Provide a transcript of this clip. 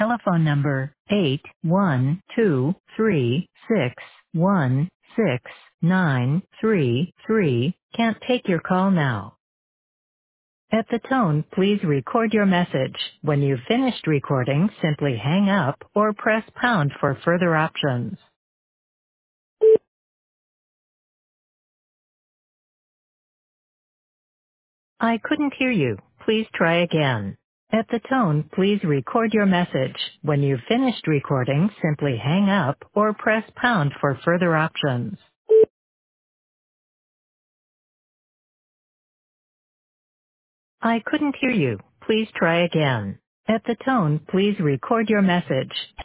telephone number 81236166933 can't take your call now. At the tone, please record your message. When you've finished recording, simply hang up or press pound for further options. I couldn't hear you. Please try again. At the tone, please record your message. When you've finished recording, simply hang up or press pound for further options. I couldn't hear you. Please try again. At the tone, please record your message.